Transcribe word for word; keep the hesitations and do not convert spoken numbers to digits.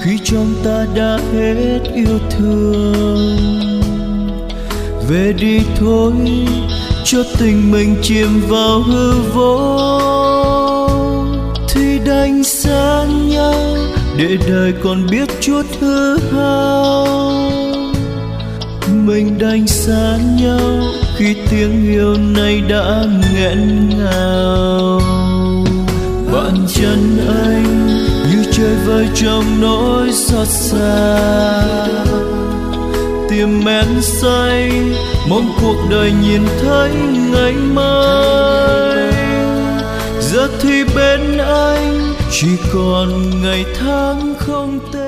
khi trong ta đã hết yêu thương. Về đi thôi, cho tình mình chìm vào hư vô, thì đành xa nhau để đời còn biết chút hư hao. Mình đành xa nhau khi tiếng yêu này đã nghẹn ngào. Bạn chân anh như chơi vơi trong nỗi xót xa, tim men say mong cuộc đời nhìn thấy ngày mai. Giờ thì bên anh chỉ còn ngày tháng không tên.